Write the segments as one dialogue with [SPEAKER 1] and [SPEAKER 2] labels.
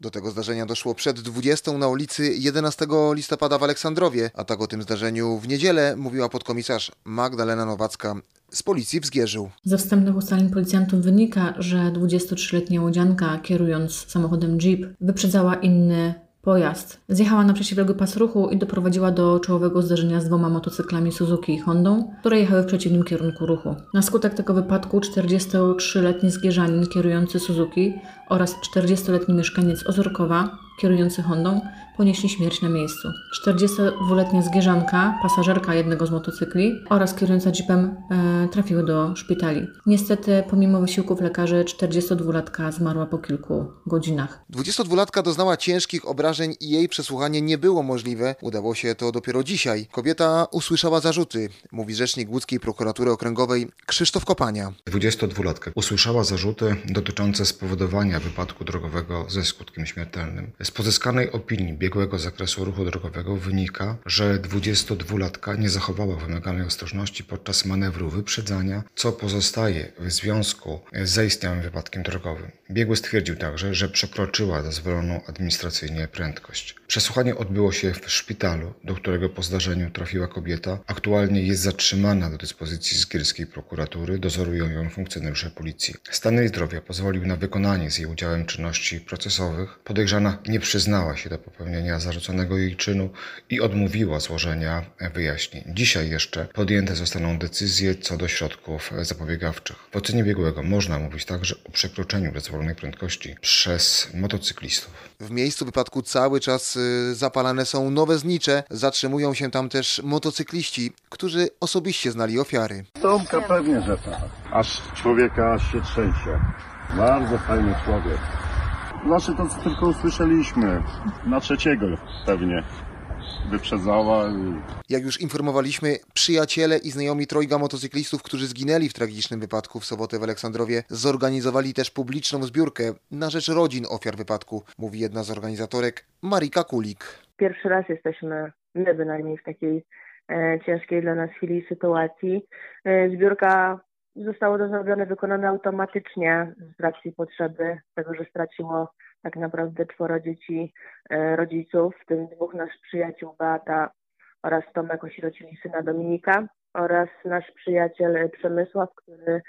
[SPEAKER 1] Do tego zdarzenia doszło przed 20 na ulicy 11 listopada w Aleksandrowie, a tak o tym zdarzeniu w niedzielę mówiła podkomisarz Magdalena Nowacka z policji w Zgierzu.
[SPEAKER 2] Ze wstępnych ustaleń policjantów wynika, że 23-letnia łodzianka, kierując samochodem Jeep, wyprzedzała inny pojazd. Zjechała na przeciwległy pas ruchu i doprowadziła do czołowego zdarzenia z dwoma motocyklami Suzuki i Hondą, które jechały w przeciwnym kierunku ruchu. Na skutek tego wypadku 43-letni zgierzanin kierujący Suzuki oraz 40-letni mieszkaniec Ozorkowa kierujący Hondą ponieśli śmierć na miejscu. 42-letnia zgierzanka, pasażerka jednego z motocykli oraz kierująca jeepem trafiły do szpitali. Niestety, pomimo wysiłków lekarzy, 42-latka zmarła po kilku godzinach.
[SPEAKER 1] 22-latka doznała ciężkich obrażeń i jej przesłuchanie nie było możliwe. Udało się to dopiero dzisiaj. Kobieta usłyszała zarzuty, mówi rzecznik łódzkiej prokuratury okręgowej Krzysztof Kopania.
[SPEAKER 3] 22-latka usłyszała zarzuty dotyczące spowodowania wypadku drogowego ze skutkiem śmiertelnym. Z pozyskanej opinii biegłego z zakresu ruchu drogowego wynika, że 22-latka nie zachowała wymaganej ostrożności podczas manewru wyprzedzania, co pozostaje w związku z zaistniałym wypadkiem drogowym. Biegły stwierdził także, że przekroczyła dozwoloną administracyjnie prędkość. Przesłuchanie odbyło się w szpitalu, do którego po zdarzeniu trafiła kobieta. Aktualnie jest zatrzymana do dyspozycji zgierskiej prokuratury, dozorują ją funkcjonariusze policji. Stan jej zdrowia pozwolił na wykonanie z jej udziałem czynności procesowych. Podejrzana nie przyznała się do popełnienia zarzuconego jej czynu i odmówiła złożenia wyjaśnień. Dzisiaj jeszcze podjęte zostaną decyzje co do środków zapobiegawczych. W ocenie biegłego można mówić także o przekroczeniu dozwolonej prędkości przez motocyklistów.
[SPEAKER 1] W miejscu wypadku cały czas zapalane są nowe znicze. Zatrzymują się tam też motocykliści, którzy osobiście znali ofiary.
[SPEAKER 4] Tomka pewnie, że tak. Aż człowieka się trzęsie. Bardzo fajny człowiek. Znaczy to co tylko usłyszeliśmy. Na trzeciego pewnie wyprzedzała.
[SPEAKER 1] Jak już informowaliśmy, przyjaciele i znajomi trojga motocyklistów, którzy zginęli w tragicznym wypadku w sobotę w Aleksandrowie, zorganizowali też publiczną zbiórkę na rzecz rodzin ofiar wypadku, mówi jedna z organizatorek, Marika Kulik.
[SPEAKER 5] Pierwszy raz jesteśmy, my bynajmniej w takiej ciężkiej dla nas chwili i sytuacji. Zbiórka zostało to zrobione, wykonane automatycznie z racji potrzeby tego, że straciło tak naprawdę 4 dzieci rodziców, w tym 2 naszych przyjaciół, Beata oraz Tomek, osierocili syna Dominika, oraz nasz przyjaciel Przemysław, który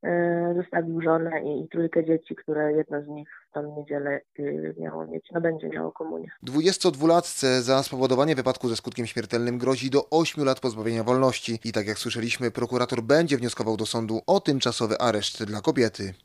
[SPEAKER 5] zostawił żonę i 3 dzieci, które jedno z nich w tą niedzielę miało mieć, będzie miało komunię.
[SPEAKER 1] 22-latce za spowodowanie wypadku ze skutkiem śmiertelnym grozi do 8 lat pozbawienia wolności i tak jak słyszeliśmy, prokurator będzie wnioskował do sądu o tymczasowy areszt dla kobiety.